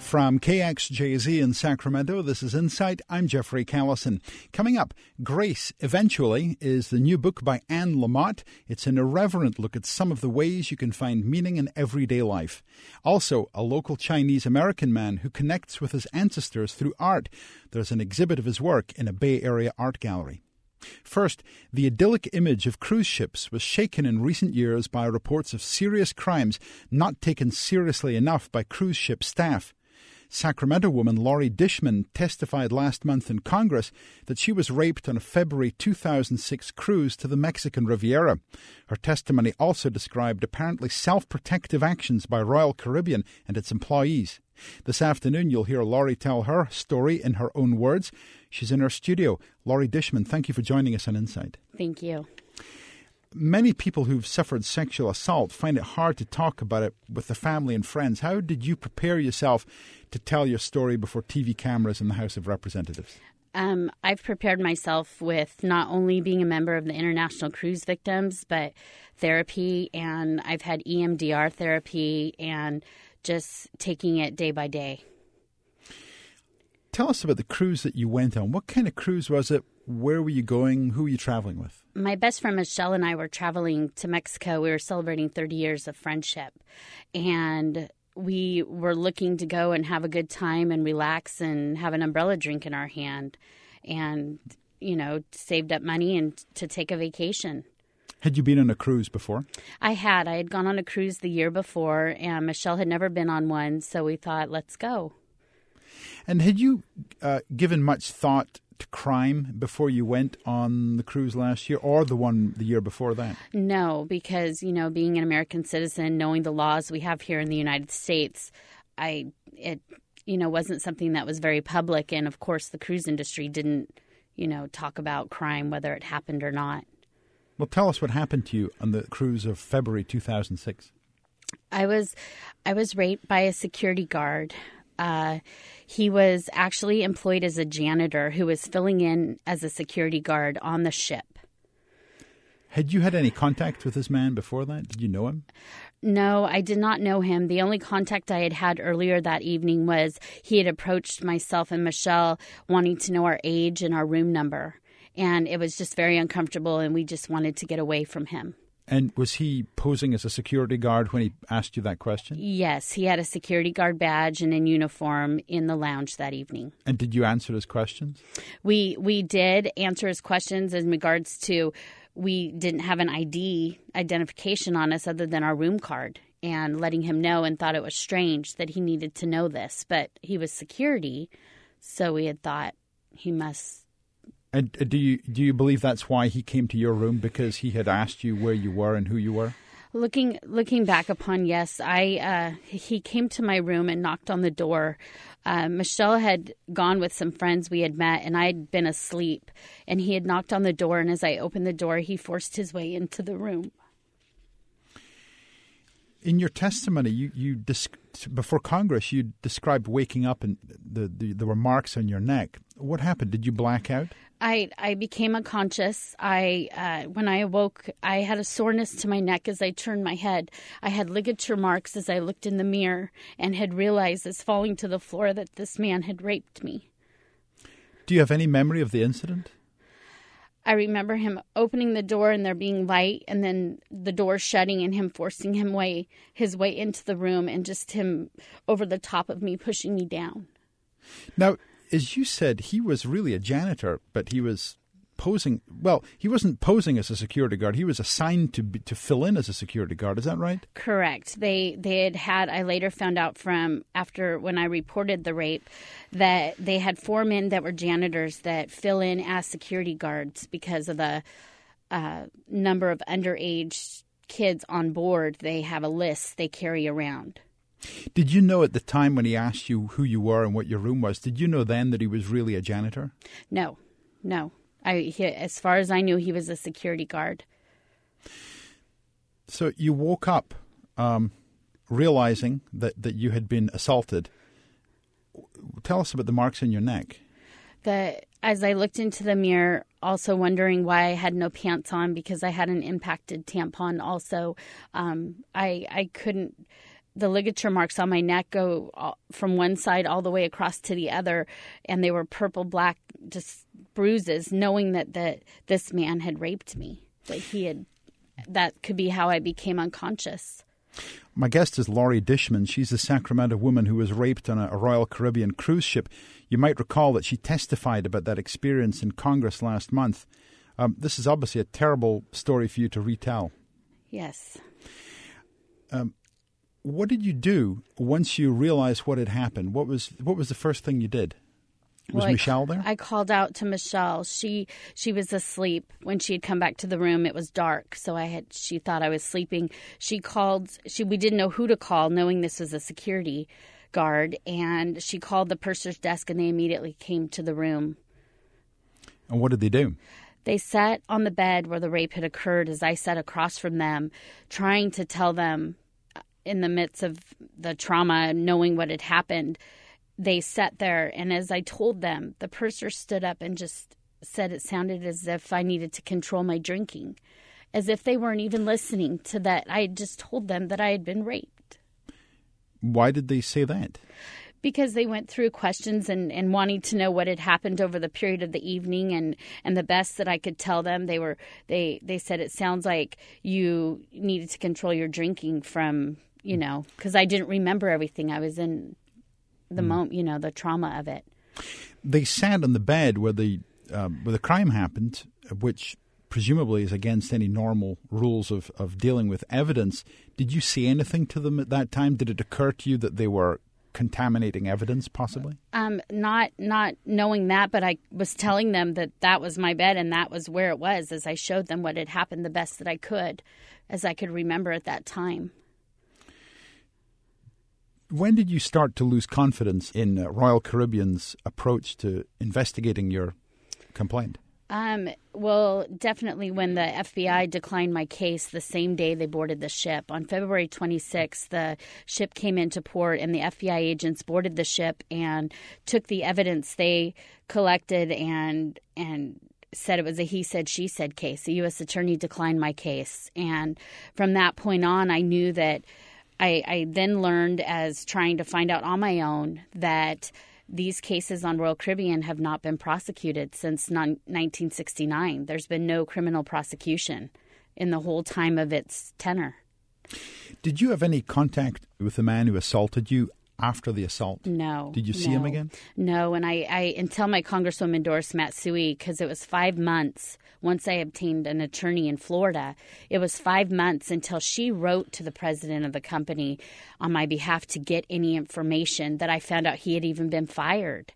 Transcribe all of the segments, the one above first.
From KXJZ in Sacramento, this is Insight. I'm Jeffrey Callison. Coming up, Grace, Eventually, is the new book by Anne Lamott. It's an irreverent look at some of the ways you can find meaning in everyday life. Also, a local Chinese-American man who connects with his ancestors through art. There's an exhibit of his work in a Bay Area art gallery. First, the idyllic image of cruise ships was shaken in recent years by reports of serious crimes not taken seriously enough by cruise ship staff. Sacramento woman Laurie Dishman testified last month in Congress that she was raped on a February 2006 cruise to the Mexican Riviera. Her testimony also described apparently self-protective actions by Royal Caribbean and its employees. This afternoon, you'll hear Laurie tell her story in her own words. She's in her studio. Laurie Dishman, thank you for joining us on Insight. Thank you. Many people who've suffered sexual assault find it hard to talk about it with the family and friends. How did you prepare yourself to tell your story before TV cameras in the House of Representatives? I've prepared myself with not only being a member of the International Cruise Victims, but therapy, and I've had EMDR therapy and just taking it day by day. Tell us about the cruise that you went on. What kind of cruise was it? Where were you going? Who were you traveling with? My best friend Michelle and I were traveling to Mexico. We were celebrating 30 years of friendship. And we were looking to go and have a good time and relax and have an umbrella drink in our hand. And, saved up money and to take a vacation. Had you been on a cruise before? I had. I had gone on a cruise the year before, and Michelle had never been on one, so we thought, let's go. And had you given much thought to crime before you went on the cruise last year or the one the year before that? No, because, being an American citizen, knowing the laws we have here in the United States, it wasn't something that was very public. And, of course, the cruise industry didn't, talk about crime, whether it happened or not. Well, tell us what happened to you on the cruise of February 2006. I was raped by a security guard. He was actually employed as a janitor who was filling in as a security guard on the ship. Had you had any contact with this man before that? Did you know him? No, I did not know him. The only contact I had earlier that evening was he had approached myself and Michelle wanting to know our age and our room number. And it was just very uncomfortable, and we just wanted to get away from him. And was he posing as a security guard when he asked you that question? Yes, he had a security guard badge and in uniform in the lounge that evening. And did you answer his questions? We did answer his questions in regards to we didn't have an identification on us other than our room card, and letting him know, and thought it was strange that he needed to know this. But he was security, so we had thought he must. And do you believe that's why he came to your room, because he had asked you where you were and who you were? Looking back upon, yes, he came to my room and knocked on the door. Michelle had gone with some friends we had met, and I had been asleep. And he had knocked on the door, and as I opened the door, he forced his way into the room. In your testimony, before Congress, you described waking up and there were marks on your neck. What happened? Did you black out? I became unconscious. When I awoke, I had a soreness to my neck as I turned my head. I had ligature marks as I looked in the mirror and had realized as falling to the floor that this man had raped me. Do you have any memory of the incident? I remember him opening the door and there being light, and then the door shutting and him forcing his way into the room, and just him over the top of me, pushing me down. Now, as you said, he was really a janitor, but he was posing. Well, he wasn't posing as a security guard. He was assigned to fill in as a security guard. Is that right? Correct. They had. I later found out from after when I reported the rape that they had 4 men that were janitors that fill in as security guards because of the number of underage kids on board. They have a list they carry around. Did you know at the time when he asked you who you were and what your room was, did you know then that he was really a janitor? No. As far as I knew, he was a security guard. So you woke up realizing that you had been assaulted. Tell us about the marks on your neck. As I looked into the mirror, also wondering why I had no pants on because I had an impacted tampon also. I couldn't the ligature marks on my neck go from one side all the way across to the other, and they were purple, black, just bruises, knowing that this man had raped me, that could be how I became unconscious. My guest is Laurie Dishman. She's a Sacramento woman who was raped on a Royal Caribbean cruise ship. You might recall that she testified about that experience in Congress last month. This is obviously a terrible story for you to retell. Yes. What did you do once you realized what had happened? What was the first thing you did? Was Michelle there? I called out to Michelle. She was asleep when she had come back to the room. It was dark, so she thought I was sleeping. She called. We didn't know who to call, knowing this was a security guard, and she called the purser's desk, and they immediately came to the room. And what did they do? They sat on the bed where the rape had occurred as I sat across from them, trying to tell them in the midst of the trauma, knowing what had happened. They sat there, and as I told them, the purser stood up and just said it sounded as if I needed to control my drinking, as if they weren't even listening to that. I had just told them that I had been raped. Why did they say that? Because they went through questions and wanting to know what had happened over the period of the evening, and the best that I could tell them, they said it sounds like you needed to control your drinking from, because I didn't remember everything. I was in the moment, the trauma of it. They sat on the bed where the crime happened, which presumably is against any normal rules of dealing with evidence. Did you say anything to them at that time? Did it occur to you that they were contaminating evidence, possibly? Not knowing that, but I was telling them that was my bed and that was where it was, as I showed them what had happened the best that I could, as I could remember at that time. When did you start to lose confidence in Royal Caribbean's approach to investigating your complaint? Well, definitely when the FBI declined my case the same day they boarded the ship. On February 26th, the ship came into port, and the FBI agents boarded the ship and took the evidence they collected and said it was a he said, she said case. The U.S. attorney declined my case. And from that point on, I knew that I then learned, as trying to find out on my own, that these cases on Royal Caribbean have not been prosecuted since 1969. There's been no criminal prosecution in the whole time of its tenure. Did you have any contact with the man who assaulted you after the assault? No. Did you see him again? No, and I until my Congresswoman Doris Matsui, because it was 5 months once I obtained an attorney in Florida, it was 5 months until she wrote to the president of the company on my behalf to get any information, that I found out he had even been fired.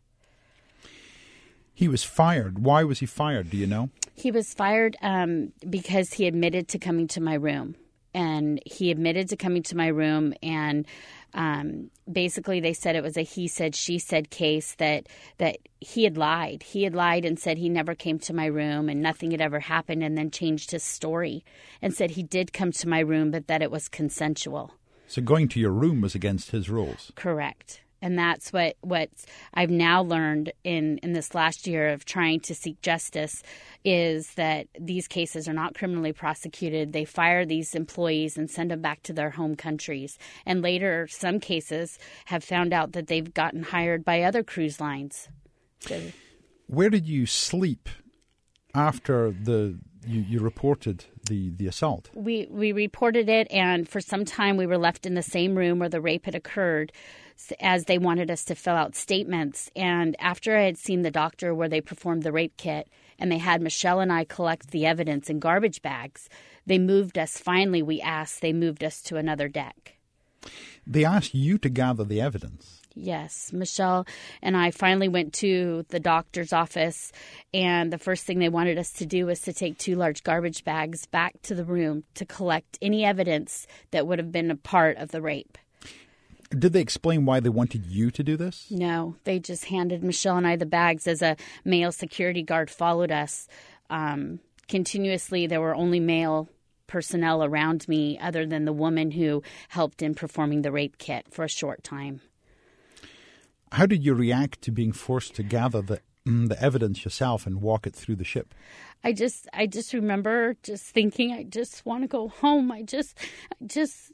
He was fired. Why was he fired? Do you know? He was fired because he admitted to coming to my room. And he admitted to coming to my room, and basically they said it was a he said, she said case, that he had lied. He had lied and said he never came to my room and nothing had ever happened, and then changed his story and said he did come to my room, but that it was consensual. So going to your room was against his rules? Correct. And that's what I've now learned in this last year of trying to seek justice, is that these cases are not criminally prosecuted. They fire these employees and send them back to their home countries. And later, some cases have found out that they've gotten hired by other cruise lines. Where did you sleep after you reported the assault? We reported it, and for some time we were left in the same room where the rape had occurred, as they wanted us to fill out statements. And after I had seen the doctor where they performed the rape kit, and they had Michelle and I collect the evidence in garbage bags, they moved us. Finally, they moved us to another deck. They asked you to gather the evidence? Yes. Michelle and I finally went to the doctor's office, and the first thing they wanted us to do was to take 2 large garbage bags back to the room to collect any evidence that would have been a part of the rape. Did they explain why they wanted you to do this? No, they just handed Michelle and I the bags as a male security guard followed us. Continuously, there were only male personnel around me other than the woman who helped in performing the rape kit for a short time. How did you react to being forced to gather the evidence yourself and walk it through the ship? I just remember just thinking, I just want to go home.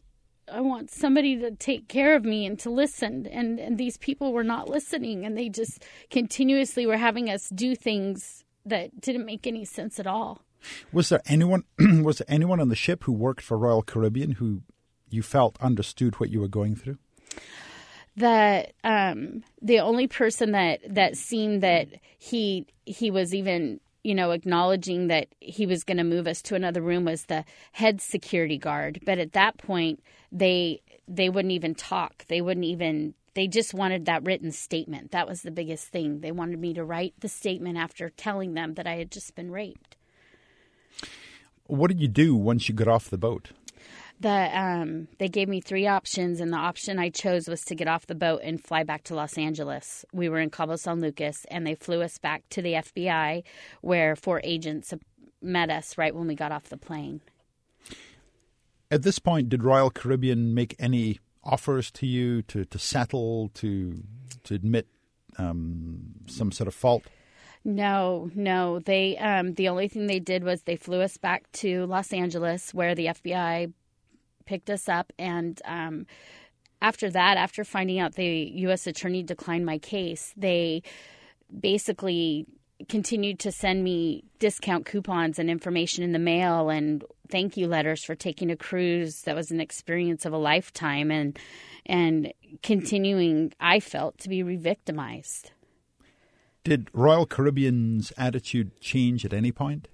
somebody to take care of me and to listen. And these people were not listening, and they just continuously were having us do things that didn't make any sense at all. Was there anyone on the ship who worked for Royal Caribbean who you felt understood what you were going through? The only person that seemed that he was even, acknowledging that he was going to move us to another room was the head security guard. But at that point, they wouldn't even talk. They just wanted that written statement. That was the biggest thing. They wanted me to write the statement after telling them that I had just been raped. What did you do once you got off the boat? They gave me 3 options, and the option I chose was to get off the boat and fly back to Los Angeles. We were in Cabo San Lucas, and they flew us back to the FBI, where 4 agents met us right when we got off the plane. At this point, did Royal Caribbean make any offers to you to settle, to admit some sort of fault? No. They the only thing they did was they flew us back to Los Angeles, where the FBI picked us up, and after that, after finding out the U.S. attorney declined my case, they basically continued to send me discount coupons and information in the mail and thank you letters for taking a cruise that was an experience of a lifetime, and continuing, I felt, to be re-victimized. Did Royal Caribbean's attitude change at any point?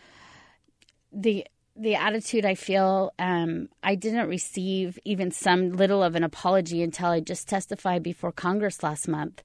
The attitude, I feel, I didn't receive even some little of an apology until I just testified before Congress last month.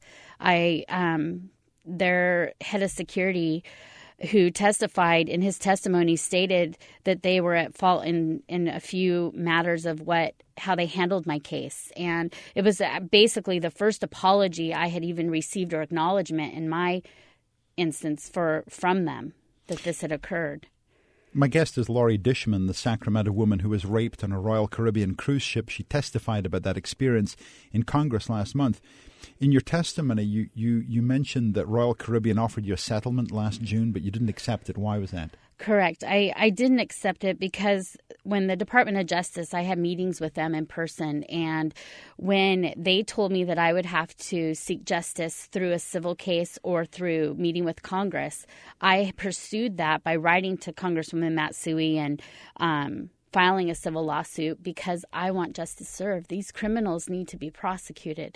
Their head of security, who testified in his testimony, stated that they were at fault in a few matters of how they handled my case. And it was basically the first apology I had even received or acknowledgement in my instance from them that this had occurred. My guest is Laurie Dishman, the Sacramento woman who was raped on a Royal Caribbean cruise ship. She testified about that experience in Congress last month. In your testimony, you mentioned that Royal Caribbean offered you a settlement last June, but you didn't accept it. Why was that? Correct. I didn't accept it because when the Department of Justice, I had meetings with them in person, and when they told me that I would have to seek justice through a civil case or through meeting with Congress, I pursued that by writing to Congresswoman Matsui and filing a civil lawsuit because I want justice served. These criminals need to be prosecuted.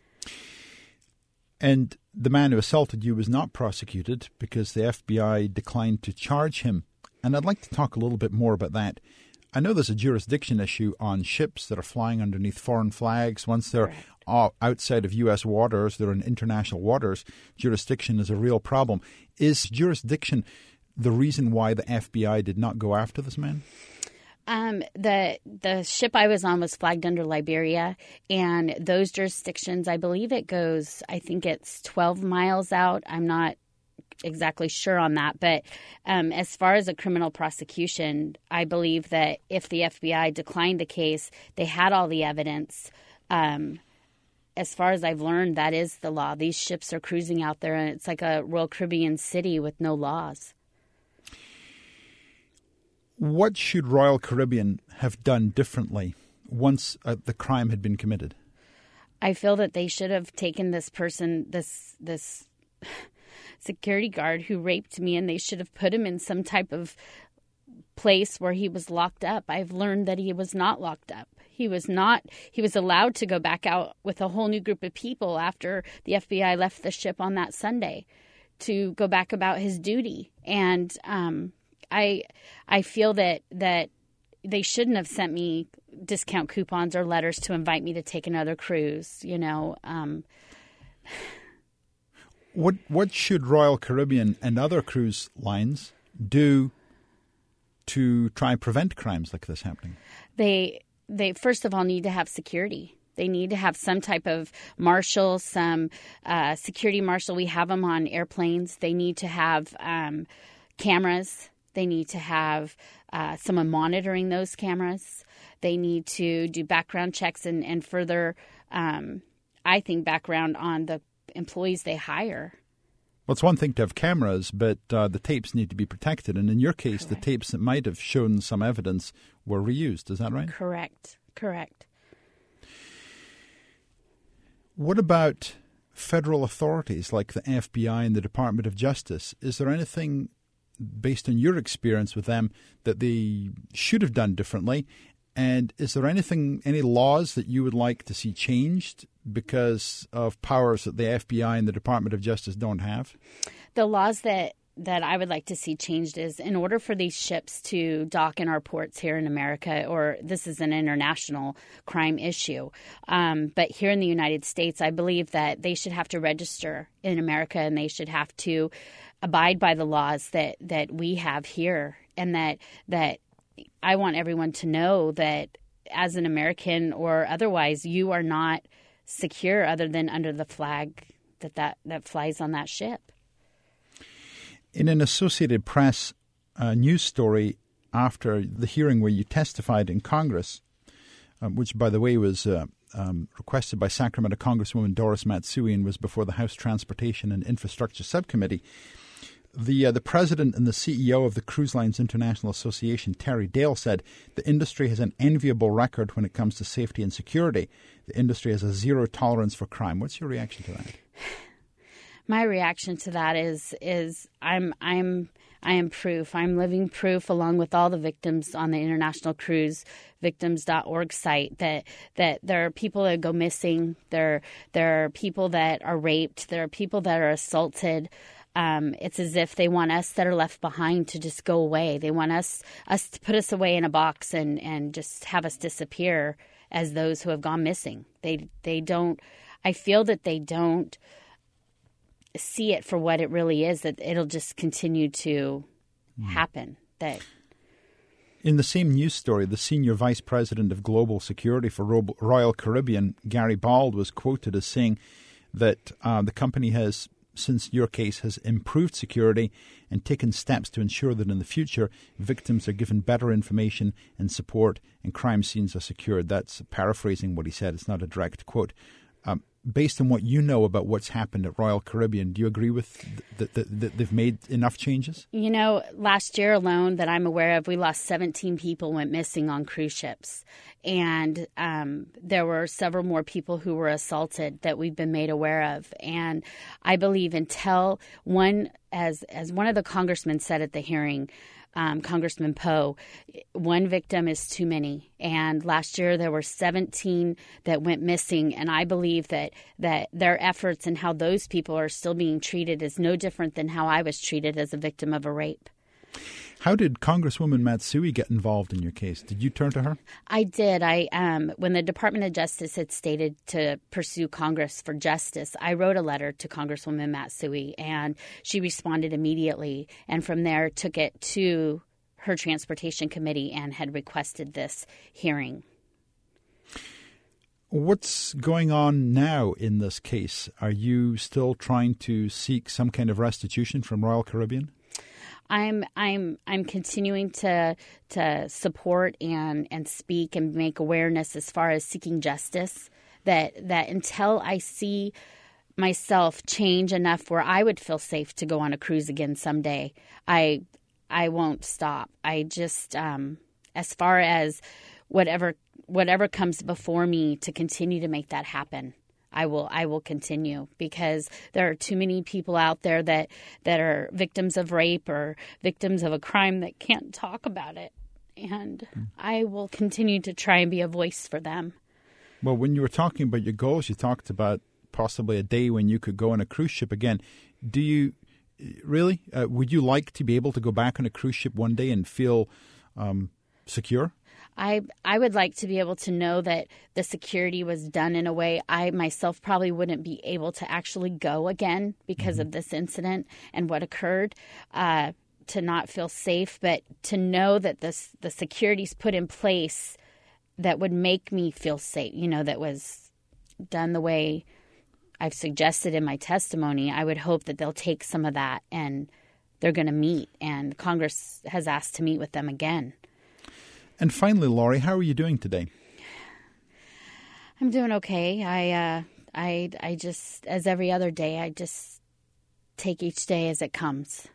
And the man who assaulted you was not prosecuted because the FBI declined to charge him. And I'd like to talk a little bit more about that. I know there's a jurisdiction issue on ships that are flying underneath foreign flags. Once they're outside of U.S. waters, they're in international waters, jurisdiction is a real problem. Is jurisdiction the reason why the FBI did not go after this man? The ship I was on was flagged under Liberia, and those jurisdictions, I believe I think it's 12 miles out. I'm not exactly sure on that, but as far as a criminal prosecution, I believe that if the FBI declined the case, they had all the evidence. As far as I've learned, that is the law. These ships are cruising out there, and it's like a Royal Caribbean city with no laws. What should Royal Caribbean have done differently once the crime had been committed? I feel that they should have taken this person, this security guard who raped me, and they should have put him in some type of place where he was locked up. I've learned that he was not locked up. He was allowed to go back out with a whole new group of people after the FBI left the ship on that Sunday to go back about his duty. And I feel that they shouldn't have sent me discount coupons or letters to invite me to take another cruise, What should Royal Caribbean and other cruise lines do to try and prevent crimes like this happening? They first of all need to have security. They need to have some type of marshal, some security marshal. We have them on airplanes. They need to have cameras. They need to have someone monitoring those cameras. They need to do background checks and further, I think, background on the employees they hire. Well, it's one thing to have cameras, but the tapes need to be protected. And in your case, Correct. The tapes that might have shown some evidence were reused. Is that right? Correct. Correct. What about federal authorities like the FBI and the Department of Justice? Is there anything, based on your experience with them, that they should have done differently? And is there any laws that you would like to see changed because of powers that the FBI and the Department of Justice don't have? The laws that I would like to see changed is, in order for these ships to dock in our ports here in America, or this is an international crime issue, but here in the United States, I believe that they should have to register in America, and they should have to abide by the laws that we have here, and that I want everyone to know that as an American or otherwise, you are not secure other than under the flag that flies on that ship. In an Associated Press news story after the hearing where you testified in Congress, which, by the way, was requested by Sacramento Congresswoman Doris Matsui and was before the House Transportation and Infrastructure Subcommittee, the president and the CEO of the Cruise Lines International Association, Terry Dale, said the industry has an enviable record when it comes to safety and security. The industry has a zero tolerance for crime. What's your reaction to that? My reaction to that is I am proof. I'm living proof, along with all the victims on the International Cruise Victims.org site, that there are people that go missing. There are people that are raped. There are people that are assaulted. It's as if they want us that are left behind to just go away. They want us to put us away in a box and just have us disappear as those who have gone missing. They don't. I feel that they don't see it for what it really is, that it'll just continue to happen. That in the same news story, the senior vice president of global security for Royal Caribbean, Gary Bald, was quoted as saying that the company has, since your case, has improved security and taken steps to ensure that in the future victims are given better information and support and crime scenes are secured. That's paraphrasing what he said. It's not a direct quote. Based on what you know about what's happened at Royal Caribbean, do you agree with that they've made enough changes? You know, last year alone that I'm aware of, we lost 17 people went missing on cruise ships. And there were several more people who were assaulted that we've been made aware of. And I believe until one, as one of the congressmen said at the hearing, Congressman Poe, one victim is too many. And last year there were 17 that went missing. And I believe that their efforts and how those people are still being treated is no different than how I was treated as a victim of a rape. How did Congresswoman Matsui get involved in your case? Did you turn to her? I did. When the Department of Justice had stated to pursue Congress for justice, I wrote a letter to Congresswoman Matsui, and she responded immediately. And from there, took it to her Transportation Committee and had requested this hearing. What's going on now in this case? Are you still trying to seek some kind of restitution from Royal Caribbean? I'm continuing to support and speak and make awareness as far as seeking justice. That until I see myself change enough where I would feel safe to go on a cruise again someday, I won't stop. I just as far as whatever comes before me to continue to make that happen, I will continue, because there are too many people out there that are victims of rape or victims of a crime that can't talk about it. And I will continue to try and be a voice for them. Well, when you were talking about your goals, you talked about possibly a day when you could go on a cruise ship again. Do you really? Would you like to be able to go back on a cruise ship one day and feel secure? I would like to be able to know that the security was done in a way I myself probably wouldn't be able to actually go again because of this incident and what occurred, to not feel safe, but to know that the security's put in place that would make me feel safe, that was done the way I've suggested in my testimony. I would hope that they'll take some of that and they're going to meet, and Congress has asked to meet with them again. And finally, Laurie, how are you doing today? I'm doing okay. I just, as every other day, I just take each day as it comes.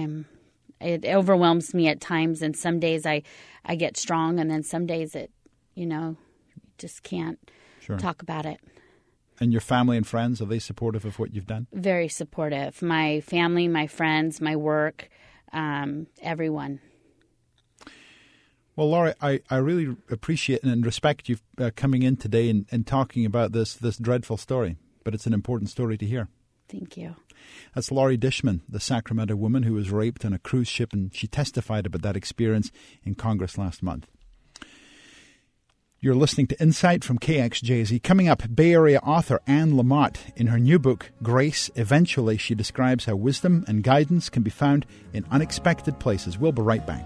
It overwhelms me at times, and some days I get strong, and then some days just can't Sure. talk about it. And your family and friends, are they supportive of what you've done? Very supportive. My family, my friends, my work, everyone. Well, Laura, I really appreciate and respect you coming in today and talking about this dreadful story. But it's an important story to hear. Thank you. That's Laurie Dishman, the Sacramento woman who was raped on a cruise ship, and she testified about that experience in Congress last month. You're listening to Insight from KXJZ. Coming up, Bay Area author Anne Lamott. In her new book, Grace, Eventually, she describes how wisdom and guidance can be found in unexpected places. We'll be right back.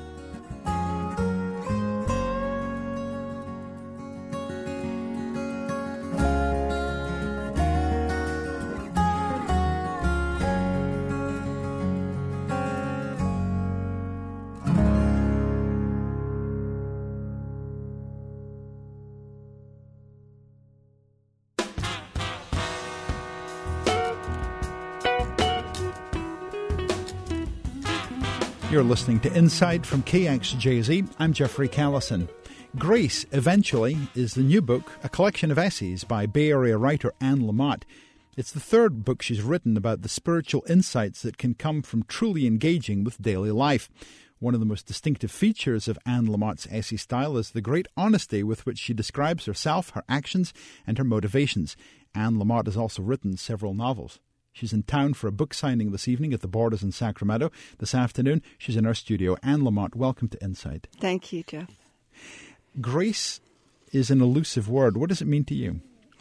You're listening to Insight from KXJZ. I'm Jeffrey Callison. Grace, Eventually, is the new book, a collection of essays by Bay Area writer Anne Lamott. It's the third book she's written about the spiritual insights that can come from truly engaging with daily life. One of the most distinctive features of Anne Lamott's essay style is the great honesty with which she describes herself, her actions, and her motivations. Anne Lamott has also written several novels. She's in town for a book signing this evening at the Borders in Sacramento. This afternoon, she's in our studio. Anne Lamott, welcome to Insight. Thank you, Jeff. Grace is an elusive word. What does it mean to you?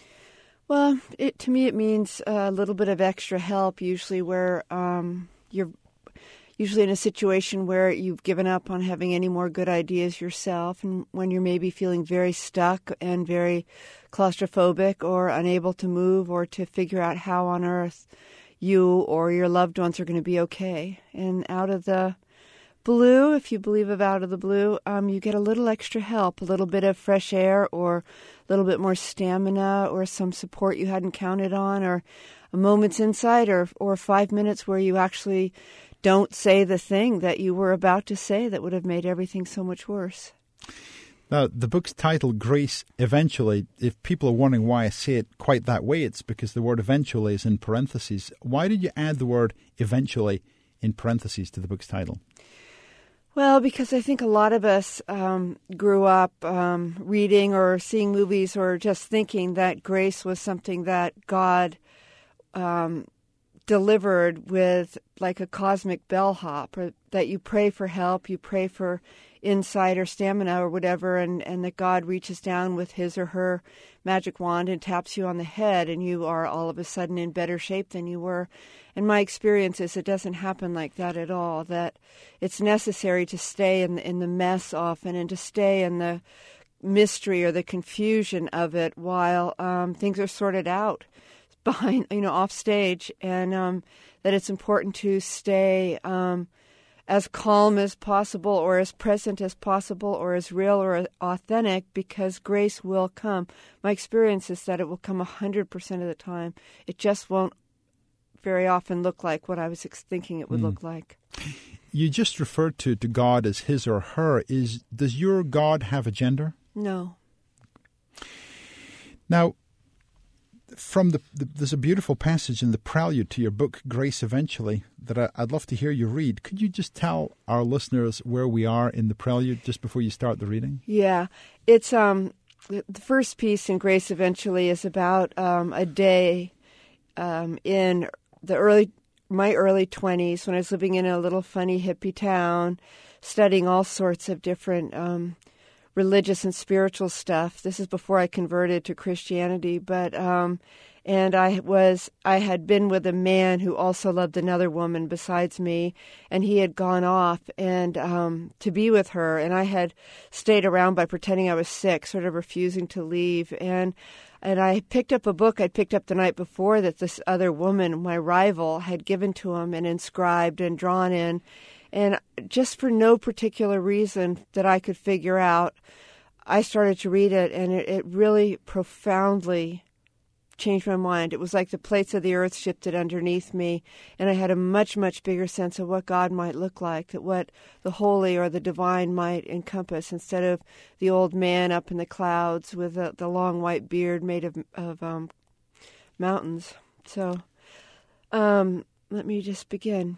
Well, to me it means a little bit of extra help, usually where you're usually in a situation where you've given up on having any more good ideas yourself, and when you're maybe feeling very stuck and very claustrophobic or unable to move or to figure out how on earth you or your loved ones are going to be okay. And out of the blue, if you believe of out of the blue, you get a little extra help, a little bit of fresh air or a little bit more stamina or some support you hadn't counted on, or a moment's insight or 5 minutes where you actually don't say the thing that you were about to say that would have made everything so much worse. Now, the book's title, Grace, Eventually, if people are wondering why I say it quite that way, it's because the word eventually is in parentheses. Why did you add the word eventually in parentheses to the book's title? Well, because I think a lot of us grew up reading or seeing movies or just thinking that grace was something that God delivered with like a cosmic bellhop, or that you pray for help, you pray for insight or stamina or whatever, and that God reaches down with his or her magic wand and taps you on the head, and you are all of a sudden in better shape than you were. And my experience is it doesn't happen like that at all, that it's necessary to stay in the mess often and to stay in the mystery or the confusion of it while things are sorted out behind, off stage, and that it's important to stay as calm as possible or as present as possible or as real or authentic, because grace will come. My experience is that it will come 100% of the time. It just won't very often look like what I was thinking it would look like. You just referred to God as his or her. Does your God have a gender? No. Now, there's a beautiful passage in the prelude to your book, Grace Eventually, that I'd love to hear you read. Could you just tell our listeners where we are in the prelude just before you start the reading? Yeah. It's the first piece in Grace Eventually is about a day in my early 20s when I was living in a little funny hippie town, studying all sorts of different religious and spiritual stuff. This is before I converted to Christianity, but and I had been with a man who also loved another woman besides me, and he had gone off and to be with her, and I had stayed around by pretending I was sick, sort of refusing to leave, and I picked up a book I'd picked up the night before that this other woman, my rival, had given to him and inscribed and drawn in. And just for no particular reason that I could figure out, I started to read it, and it really profoundly changed my mind. It was like the plates of the earth shifted underneath me, and I had a much, much bigger sense of what God might look like, that what the holy or the divine might encompass, instead of the old man up in the clouds with the long white beard made of mountains. So let me just begin.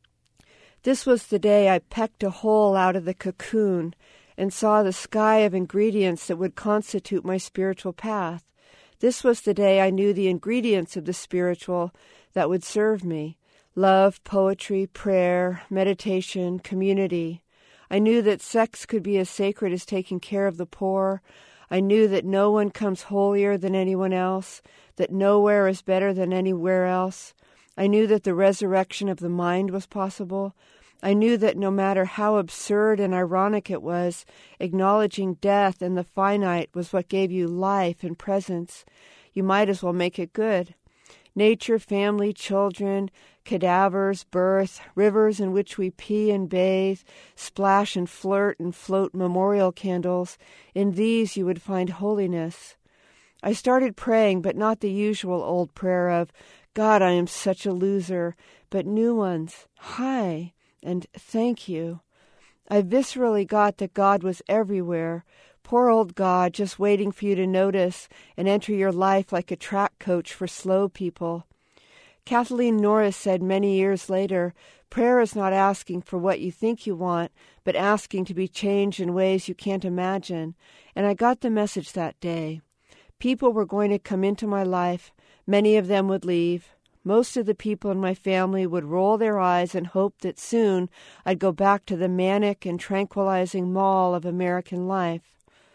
This was the day I pecked a hole out of the cocoon and saw the sky of ingredients that would constitute my spiritual path. This was the day I knew the ingredients of the spiritual that would serve me: love, poetry, prayer, meditation, community. I knew that sex could be as sacred as taking care of the poor. I knew that no one comes holier than anyone else, that nowhere is better than anywhere else. I knew that the resurrection of the mind was possible. I knew that no matter how absurd and ironic it was, acknowledging death and the finite was what gave you life and presence. You might as well make it good. Nature, family, children, cadavers, birth, rivers in which we pee and bathe, splash and flirt and float memorial candles. In these you would find holiness. I started praying, but not the usual old prayer of, God, I am such a loser, but new ones. Hi. And thank you. I viscerally got that God was everywhere. Poor old God, just waiting for you to notice and enter your life like a track coach for slow people. Kathleen Norris said many years later, prayer is not asking for what you think you want, but asking to be changed in ways you can't imagine. And I got the message that day. People were going to come into my life. Many of them would leave. Most of the people in my family would roll their eyes and hope that soon I'd go back to the manic and tranquilizing mall of American life.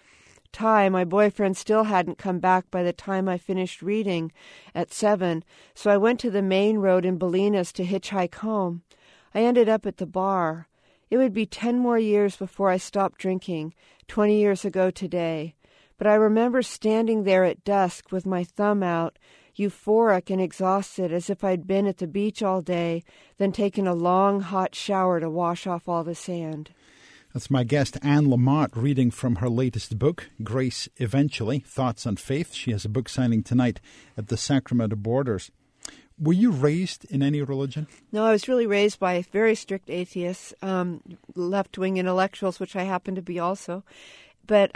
Ty, my boyfriend, still hadn't come back by the time I finished reading at 7, so I went to the main road in Bolinas to hitchhike home. I ended up at the bar. It would be 10 more years before I stopped drinking, 20 years ago today. But I remember standing there at dusk with my thumb out, euphoric and exhausted, as if I'd been at the beach all day, then taken a long, hot shower to wash off all the sand. That's my guest, Anne Lamott, reading from her latest book, Grace Eventually, Thoughts on Faith. She has a book signing tonight at the Sacramento Borders. Were you raised in any religion? No, I was really raised by very strict atheists, left-wing intellectuals, which I happen to be also. But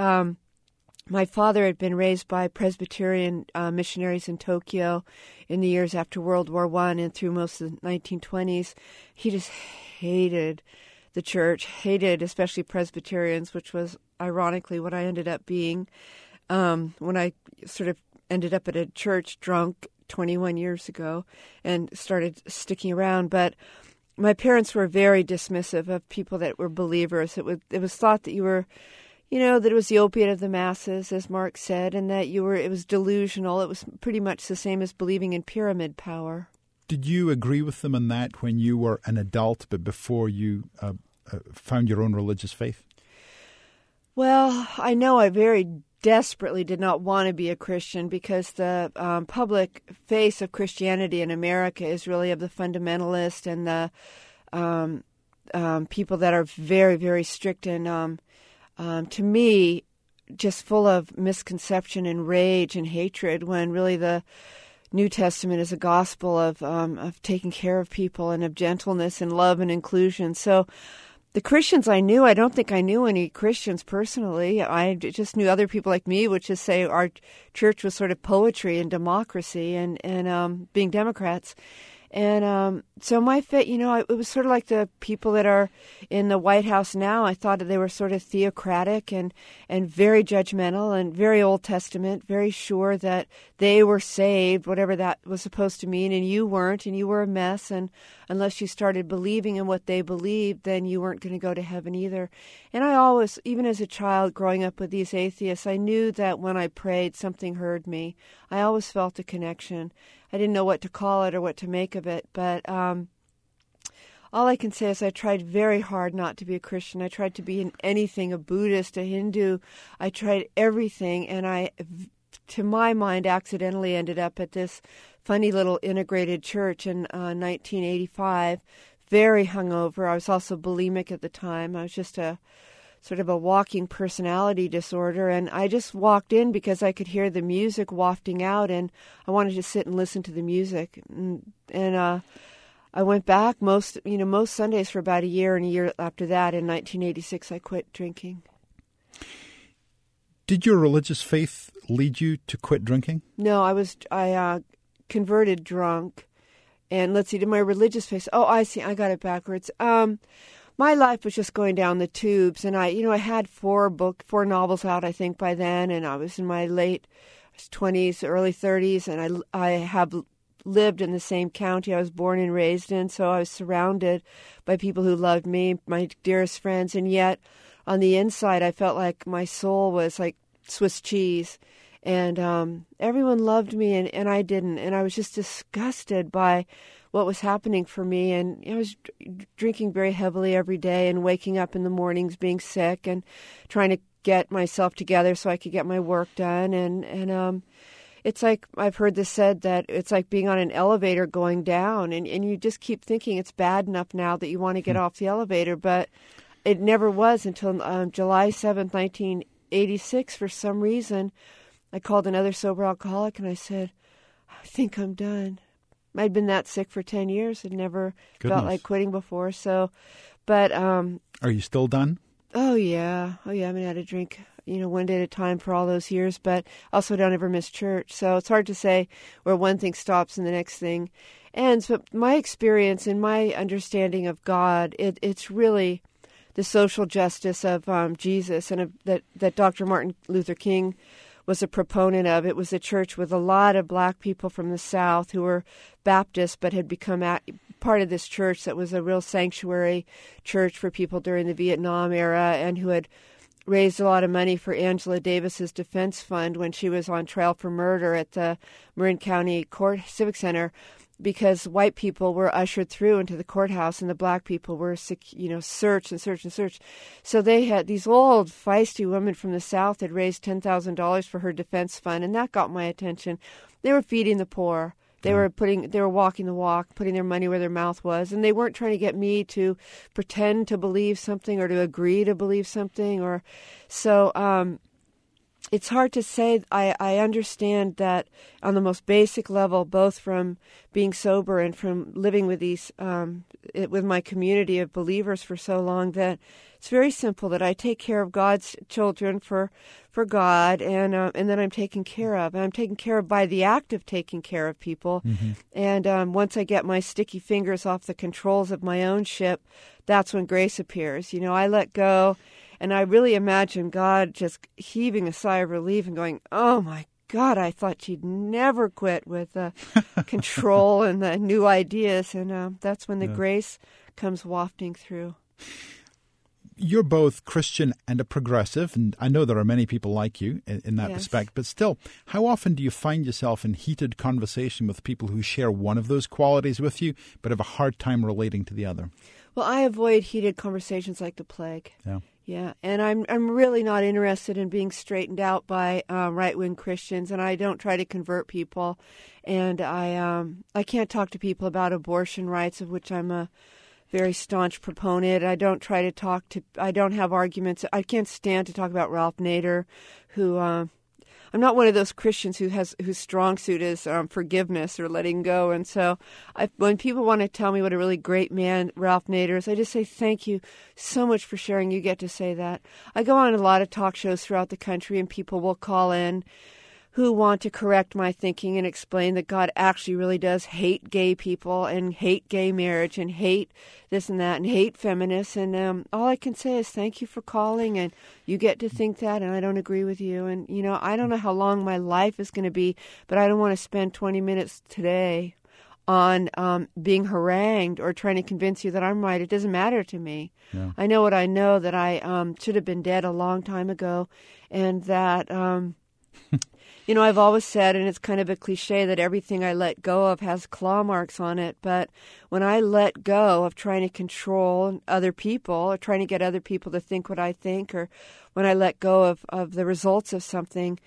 my father had been raised by Presbyterian missionaries in Tokyo in the years after World War I and through most of the 1920s. He just hated the church, hated especially Presbyterians, which was ironically what I ended up being when I sort of ended up at a church drunk 21 years ago and started sticking around. But my parents were very dismissive of people that were believers. It was thought that you were, that it was the opiate of the masses, as Marx said, and that it was delusional. It was pretty much the same as believing in pyramid power. Did you agree with them on that when you were an adult, but before you found your own religious faith? Well, I know I very desperately did not want to be a Christian because the public face of Christianity in America is really of the fundamentalist and the people that are very, very strict and to me, just full of misconception and rage and hatred, when really the New Testament is a gospel of taking care of people and of gentleness and love and inclusion. So the Christians I knew, I don't think I knew any Christians personally. I just knew other people like me, which is say our church was sort of poetry and democracy and being Democrats. And so my faith, it was sort of like the people that are in the White House now. I thought that they were sort of theocratic and very judgmental and very Old Testament, very sure that they were saved, whatever that was supposed to mean, and you weren't, and you were a mess. And unless you started believing in what they believed, then you weren't going to go to heaven either. And I always, even as a child growing up with these atheists, I knew that when I prayed, something heard me. I always felt a connection. I didn't know what to call it or what to make of it, but all I can say is I tried very hard not to be a Christian. I tried to be in anything, a Buddhist, a Hindu. I tried everything, and I, to my mind, accidentally ended up at this funny little integrated church in 1985, very hungover. I was also bulimic at the time. I was just a sort of a walking personality disorder. And I just walked in because I could hear the music wafting out, and I wanted to sit and listen to the music. And I went back most Sundays for about a year, and a year after that, in 1986, I quit drinking. Did your religious faith lead you to quit drinking? No, I converted drunk. And let's see, did my religious faith? Oh, I see. I got it backwards. My life was just going down the tubes, and I had four novels out, I think, by then, and I was in my late 20s, early 30s, and I have lived in the same county I was born and raised in, so I was surrounded by people who loved me, my dearest friends, and yet on the inside, I felt like my soul was like Swiss cheese. And everyone loved me, and I didn't. And I was just disgusted by what was happening for me. And I was drinking very heavily every day and waking up in the mornings being sick and trying to get myself together so I could get my work done. And it's like, I've heard this said, that it's like being on an elevator going down. And you just keep thinking it's bad enough now that you want to get off the elevator. But it never was until July 7th, 1986, for some reason. I called another sober alcoholic and I said, I think I'm done. I'd been that sick for 10 years and never felt like quitting before. So, but are you still done? Oh yeah. I haven't had a drink, one day at a time for all those years, but also don't ever miss church. So it's hard to say where one thing stops and the next thing ends. But my experience and my understanding of God, it's really the social justice of Jesus, and that Dr. Martin Luther King was a proponent of. It was a church with a lot of black people from the South who were Baptists but had become part of this church that was a real sanctuary church for people during the Vietnam era, and who had raised a lot of money for Angela Davis's defense fund when she was on trial for murder at the Marin County Court Civic Center, because white people were ushered through into the courthouse and the black people were, searched and searched and searched. So they had these old, feisty women from the South had raised $10,000 for her defense fund, and that got my attention. They were feeding the poor. They were walking the walk, putting their money where their mouth was, and they weren't trying to get me to pretend to believe something or to agree to believe something, or so. It's hard to say. I understand that on the most basic level, both from being sober and from living with with my community of believers for so long, that it's very simple, that I take care of God's children for God, and then I'm taken care of. And I'm taken care of by the act of taking care of people. Mm-hmm. And once I get my sticky fingers off the controls of my own ship, that's when grace appears. I let go. And I really imagine God just heaving a sigh of relief and going, oh, my God, I thought she'd never quit with control and the new ideas. And that's when the grace comes wafting through. You're both Christian and a progressive, and I know there are many people like you in that respect. But still, how often do you find yourself in heated conversation with people who share one of those qualities with you but have a hard time relating to the other? Well, I avoid heated conversations like the plague. Yeah, and I'm really not interested in being straightened out by right-wing Christians, and I don't try to convert people, and I can't talk to people about abortion rights, of which I'm a very staunch proponent. I don't have arguments. I can't stand to talk about Ralph Nader, who I'm not one of those Christians whose strong suit is forgiveness or letting go. And so when people want to tell me what a really great man Ralph Nader is, I just say, thank you so much for sharing. You get to say that. I go on a lot of talk shows throughout the country, and people will call in who want to correct my thinking and explain that God actually really does hate gay people and hate gay marriage and hate this and that and hate feminists. And all I can say is thank you for calling, and you get to think that, and I don't agree with you. And, I don't know how long my life is going to be, but I don't want to spend 20 minutes today on being harangued or trying to convince you that I'm right. It doesn't matter to me. Yeah. I know what I know, that I should have been dead a long time ago, and that... I've always said, and it's kind of a cliche, that everything I let go of has claw marks on it. But when I let go of trying to control other people or trying to get other people to think what I think, or when I let go of the results of something,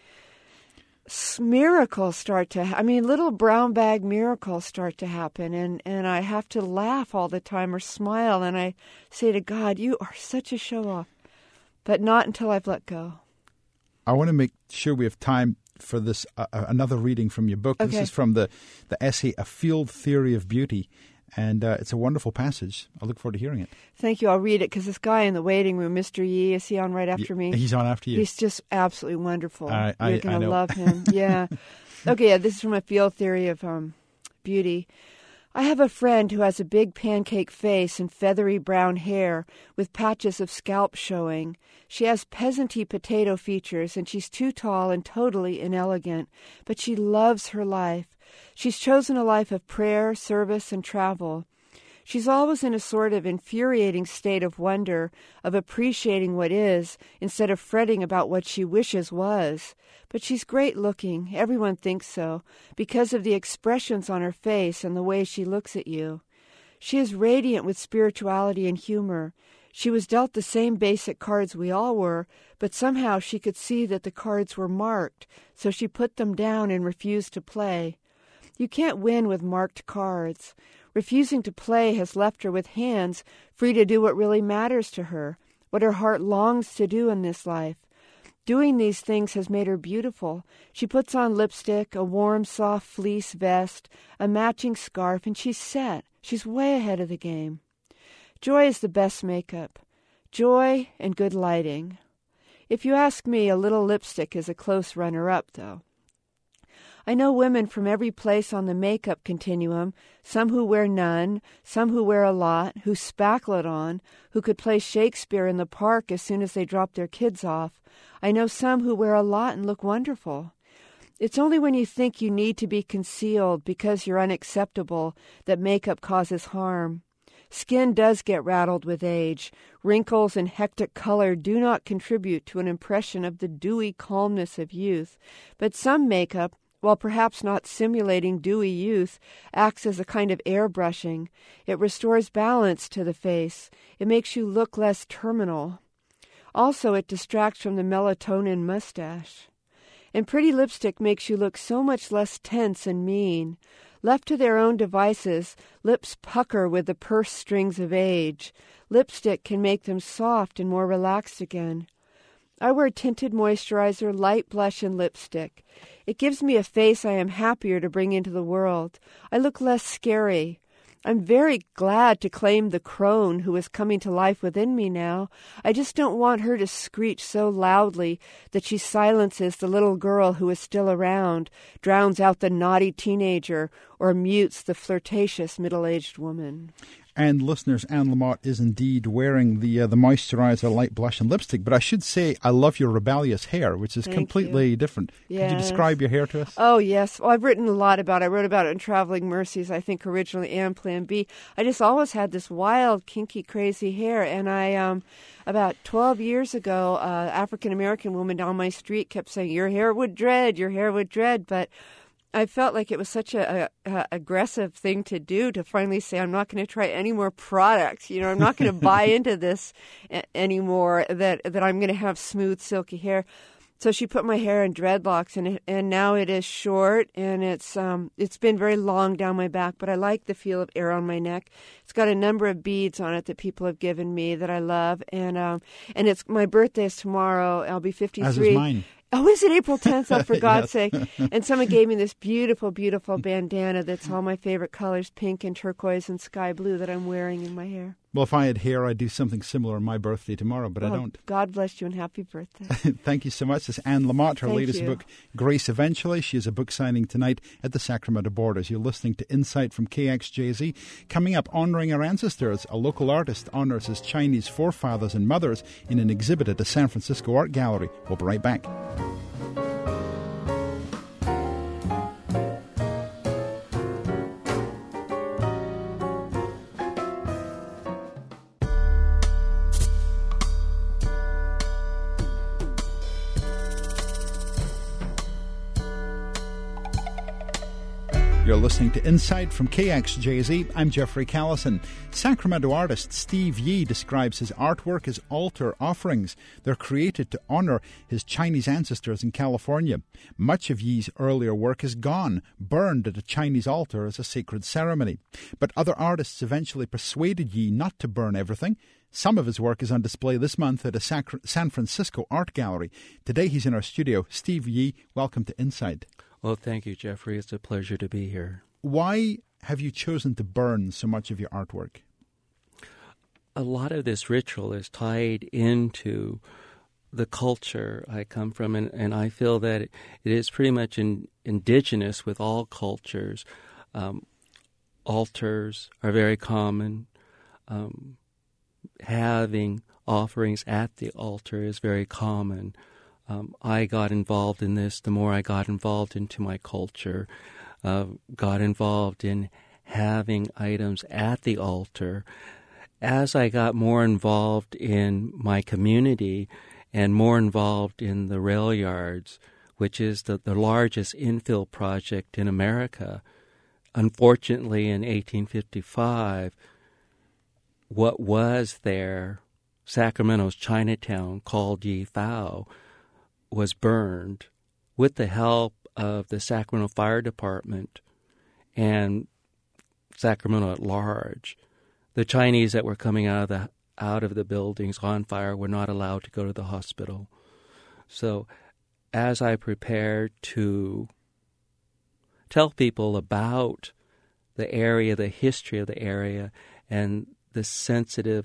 miracles start to little brown bag miracles start to happen. And I have to laugh all the time or smile. And I say to God, you are such a show-off. but not until I've let go. I want to make sure we have time for this another reading from your book. Okay. This is from the essay A Field Theory of Beauty, and it's a wonderful passage. I look forward to hearing it. Thank you. I'll read it because this guy in the waiting room, Mr. Yi, is he on right after me? He's on after you. He's just absolutely wonderful. I You're going to know. love him. Yeah. Okay, yeah, this is from A Field Theory of Beauty. I have a friend who has a big pancake face and feathery brown hair with patches of scalp showing. She has peasanty potato features, and she's too tall and totally inelegant, but she loves her life. She's chosen a life of prayer, service, and travel. She's always in a sort of infuriating state of wonder, of appreciating what is, instead of fretting about what she wishes was. But she's great looking, everyone thinks so, because of the expressions on her face and the way she looks at you. She is radiant with spirituality and humor. She was dealt the same basic cards we all were, but somehow she could see that the cards were marked, so she put them down and refused to play. You can't win with marked cards. Refusing to play has left her with hands free to do what really matters to her, what her heart longs to do in this life. Doing these things has made her beautiful. She puts on lipstick, a warm, soft fleece vest, a matching scarf, and she's set. She's way ahead of the game. Joy is the best makeup. Joy and good lighting. If you ask me, a little lipstick is a close runner-up, though. I know women from every place on the makeup continuum, some who wear none, some who wear a lot, who spackle it on, who could play Shakespeare in the park as soon as they drop their kids off. I know some who wear a lot and look wonderful. It's only when you think you need to be concealed because you're unacceptable that makeup causes harm. Skin does get rattled with age. Wrinkles and hectic color do not contribute to an impression of the dewy calmness of youth, but some makeup, while perhaps not simulating dewy youth, acts as a kind of airbrushing. It restores balance to the face. It makes you look less terminal. Also, it distracts from the melatonin mustache. And pretty lipstick makes you look so much less tense and mean. Left to their own devices, lips pucker with the purse strings of age. Lipstick can make them soft and more relaxed again. I wear tinted moisturizer, light blush, and lipstick. It gives me a face I am happier to bring into the world. I look less scary. I'm very glad to claim the crone who is coming to life within me now. I just don't want her to screech so loudly that she silences the little girl who is still around, drowns out the naughty teenager, or mutes the flirtatious middle-aged woman. And listeners, Anne Lamott is indeed wearing the moisturizer, light blush, and lipstick. But I should say, I love your rebellious hair, which is completely different. Yes. Could you describe your hair to us? Oh, yes. Well, I've written a lot about it. I wrote about it in Traveling Mercies, I think originally, and Plan B. I just always had this wild, kinky, crazy hair. And I, about 12 years ago, African-American woman down my street kept saying, your hair would dread, your hair would dread. But I felt like it was such a aggressive thing to do, to finally say, I'm not going to try any more products. You know, I'm not going to buy into this anymore, that I'm going to have smooth, silky hair. So she put my hair in dreadlocks, and now it is short, and it's been very long down my back, but I like the feel of air on my neck. It's got a number of beads on it that people have given me that I love, and it's my birthday is tomorrow. I'll be 53. As is mine. Oh, is it April 10th? Oh, for God's Yes. sake. And someone gave me this beautiful, beautiful bandana that's all my favorite colors, pink and turquoise and sky blue, that I'm wearing in my hair. Well, if I had hair, I'd do something similar on my birthday tomorrow, but I don't. God bless you and happy birthday. Thank you so much. This is Anne Lamott, her Thank latest you. book, Grace Eventually. She has a book signing tonight at the Sacramento Borders. You're listening to Insight from KXJZ. Coming up, honouring our ancestors. A local artist honours his Chinese forefathers and mothers in an exhibit at the San Francisco Art Gallery. We'll be right back. You're listening to Insight from KXJZ. I'm Jeffrey Callison. Sacramento artist Steve Yi describes his artwork as altar offerings. They're created to honor his Chinese ancestors in California. Much of Yi's earlier work is gone, burned at a Chinese altar as a sacred ceremony. But other artists eventually persuaded Yi not to burn everything. Some of his work is on display this month at a San Francisco art gallery. Today he's in our studio. Steve Yi, welcome to Insight. Well, thank you, Jeffrey. It's a pleasure to be here. Why have you chosen to burn so much of your artwork? A lot of this ritual is tied into the culture I come from, and I feel that it is pretty much indigenous with all cultures. Altars are very common. Having offerings at the altar is very common. I got involved in this the more I got involved into my culture, got involved in having items at the altar. As I got more involved in my community and more involved in the rail yards, which is the largest infill project in America, unfortunately in 1855, what was there, Sacramento's Chinatown, called Yi Fao, was burned with the help of the Sacramento Fire Department and Sacramento at large. The Chinese that were coming out of the buildings on fire were not allowed to go to the hospital. So as I prepared to tell people about the area, the history of the area, and the sensitive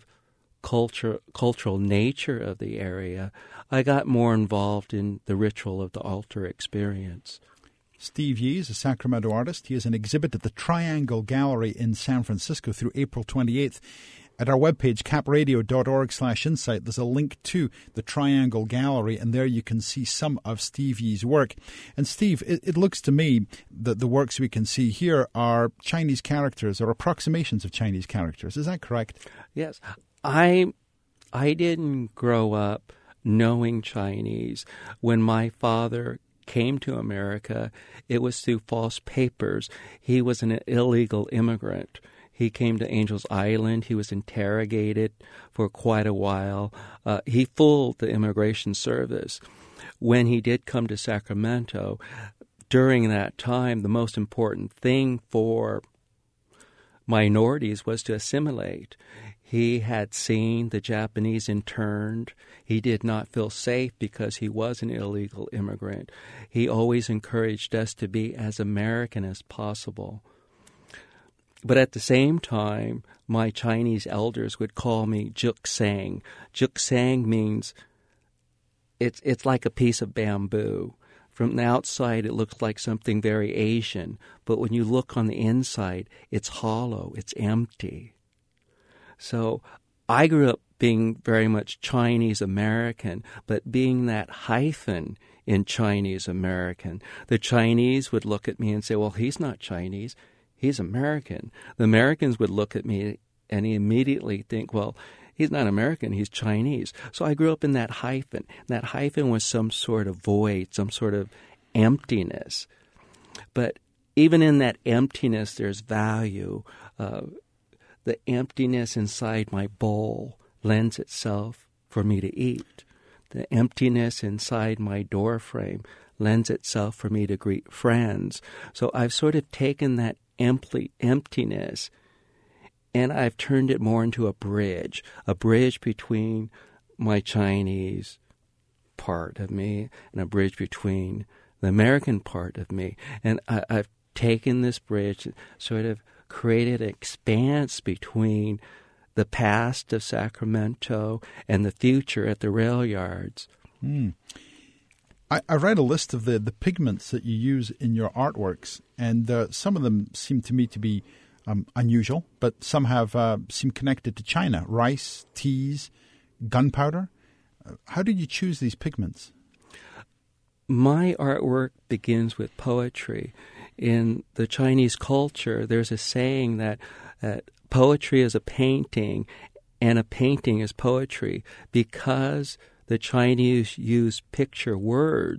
cultural nature of the area, I got more involved in the ritual of the altar experience. Steve Yi is a Sacramento artist. He has an exhibit at the Triangle Gallery in San Francisco through April 28th. At our webpage, capradio.org/insight, there's a link to the Triangle Gallery, and there you can see some of Steve Yi's work. And Steve, it looks to me that the works we can see here are Chinese characters or approximations of Chinese characters. Is that correct? Yes. I didn't grow up knowing Chinese. When my father came to America, it was through false papers. He was an illegal immigrant. He came to Angels Island. He was interrogated for quite a while. He fooled the Immigration Service. When he did come to Sacramento, during that time, the most important thing for minorities was to assimilate. He had seen the Japanese interned. He did not feel safe because he was an illegal immigrant. He always encouraged us to be as American as possible. But at the same time, my Chinese elders would call me Juk Sang. Juk Sang means it's like a piece of bamboo. From the outside, it looks like something very Asian, but when you look on the inside, it's hollow, it's empty. So I grew up being very much Chinese American, but being that hyphen in Chinese American. The Chinese would look at me and say, well, he's not Chinese, he's American. The Americans would look at me and immediately think, well, he's not American, he's Chinese. So I grew up in that hyphen. That hyphen was some sort of void, some sort of emptiness. But even in that emptiness, there's value. The emptiness inside my bowl lends itself for me to eat. The emptiness inside my door frame lends itself for me to greet friends. So I've sort of taken that emptiness and I've turned it more into a bridge between my Chinese part of me and a bridge between the American part of me. And I've taken this bridge, sort of created an expanse between the past of Sacramento and the future at the rail yards. I read a list of the pigments that you use in your artworks, and some of them seem to me to be unusual, but some have seem connected to China. Rice, teas, gunpowder. How did you choose these pigments? My artwork begins with poetry. In the Chinese culture, there's a saying that poetry is a painting and a painting is poetry. Because the Chinese use picture words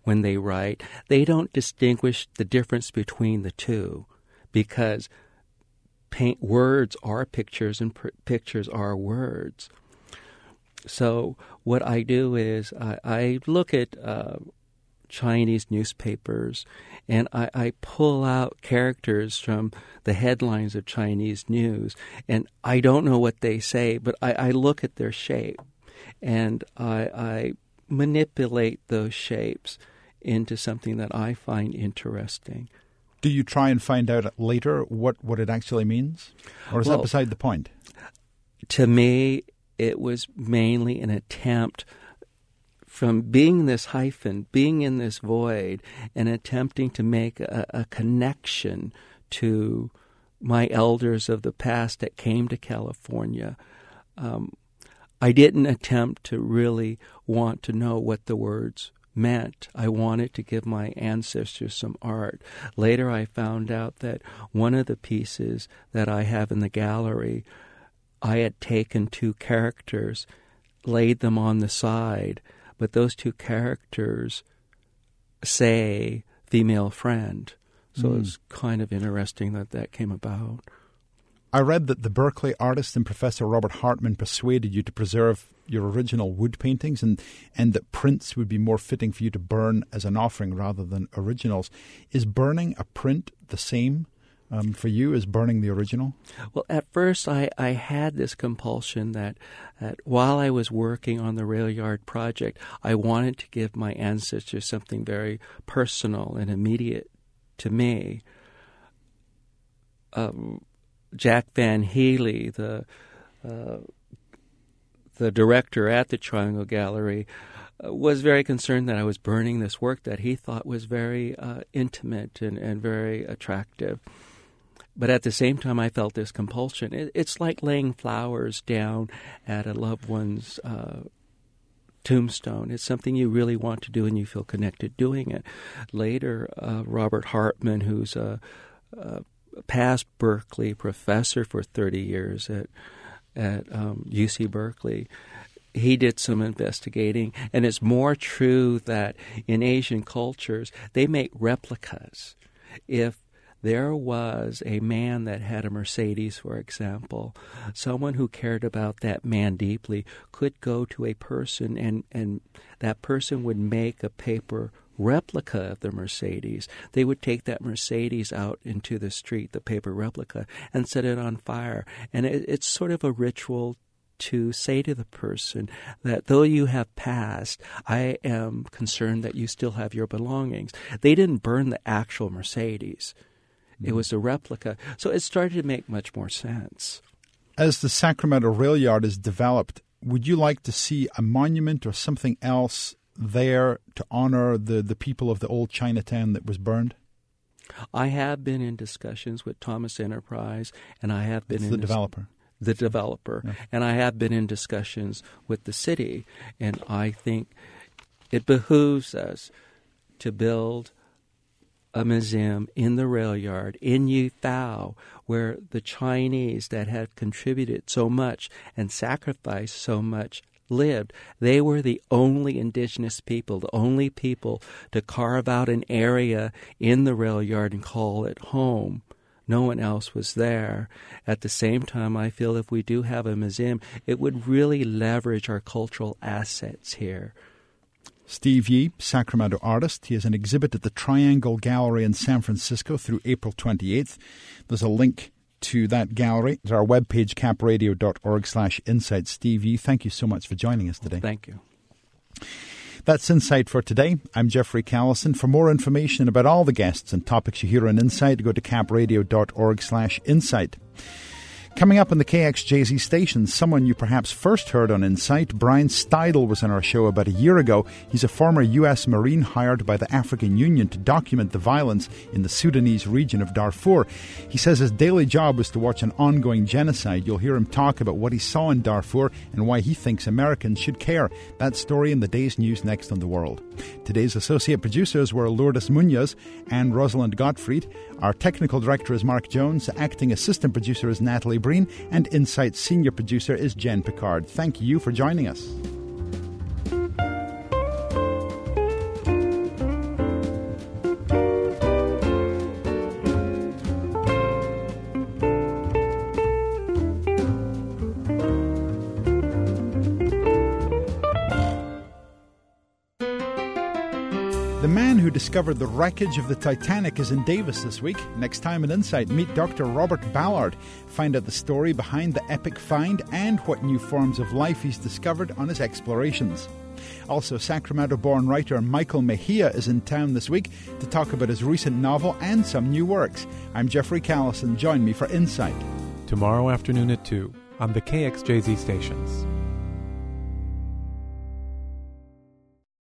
when they write. They don't distinguish the difference between the two, because words are pictures and pictures are words. So what I do is I look at Chinese newspapers, and I pull out characters from the headlines of Chinese news, and I don't know what they say, but I look at their shape, and I manipulate those shapes into something that I find interesting. Do you try and find out later what it actually means? Or is that beside the point? To me, it was mainly an attempt from being this hyphen, being in this void, and attempting to make a connection to my elders of the past that came to California. I didn't attempt to really want to know what the words meant. I wanted to give my ancestors some art. Later I found out that one of the pieces that I have in the gallery, I had taken two characters, laid them on the side, but those two characters say female friend. So it's kind of interesting that came about. I read that the Berkeley artist and Professor Robert Hartman persuaded you to preserve your original wood paintings and that prints would be more fitting for you to burn as an offering rather than originals. Is burning a print the same for you as burning the original? Well, at first I had this compulsion that while I was working on the Rail Yard project, I wanted to give my ancestors something very personal and immediate to me. Jack Van Healy, the director at the Triangle Gallery, was very concerned that I was burning this work that he thought was very intimate and very attractive. But at the same time, I felt this compulsion. It's like laying flowers down at a loved one's tombstone. It's something you really want to do and you feel connected doing it. Later, Robert Hartman, who's a past Berkeley professor for 30 years at UC Berkeley, he did some investigating, and it's more true that in Asian cultures, they make replicas. If there was a man that had a Mercedes, for example, someone who cared about that man deeply could go to a person and that person would make a paper replica of the Mercedes. They would take that Mercedes out into the street, the paper replica, and set it on fire. And it's sort of a ritual to say to the person that though you have passed, I am concerned that you still have your belongings. They didn't burn the actual Mercedes. It was a replica. So it started to make much more sense. As the Sacramento Rail Yard is developed, would you like to see a monument or something else there to honor the people of the old Chinatown that was burned? I have been in discussions with Thomas Enterprise, and I have been the developer. Yeah. And I have been in discussions with the city, and I think it behooves us to build a museum in the rail yard in Yuthao, where the Chinese that had contributed so much and sacrificed so much lived. They were the only indigenous people, the only people to carve out an area in the rail yard and call it home. No one else was there. At the same time, I feel if we do have a museum, it would really leverage our cultural assets here. Steve Yee, Sacramento artist. He has an exhibit at the Triangle Gallery in San Francisco through April 28th. There's a link to that gallery at our webpage, capradio.org/insight. Steve Yee, thank you so much for joining us today. Thank you. That's Insight for today. I'm Jeffrey Callison. For more information about all the guests and topics you hear on Insight, go to capradio.org/insight. Coming up on the KXJZ station, someone you perhaps first heard on Insight, Brian Steidel was on our show about a year ago. He's a former U.S. Marine hired by the African Union to document the violence in the Sudanese region of Darfur. He says his daily job was to watch an ongoing genocide. You'll hear him talk about what he saw in Darfur and why he thinks Americans should care. That story in the day's news next on The World. Today's associate producers were Lourdes Munoz and Rosalind Gottfried. Our technical director is Mark Jones. Acting assistant producer is Natalie Breen. And Insight's senior producer is Jen Picard. Thank you for joining us. discovered the wreckage of the Titanic, is in Davis this week. Next time in Insight, meet Dr. Robert Ballard. Find out the story behind the epic find and what new forms of life he's discovered on his explorations. Also, Sacramento-born writer Michael Mejia is in town this week to talk about his recent novel and some new works. I'm Jeffrey Callison. Join me for Insight. Tomorrow afternoon at 2 on the KXJZ stations.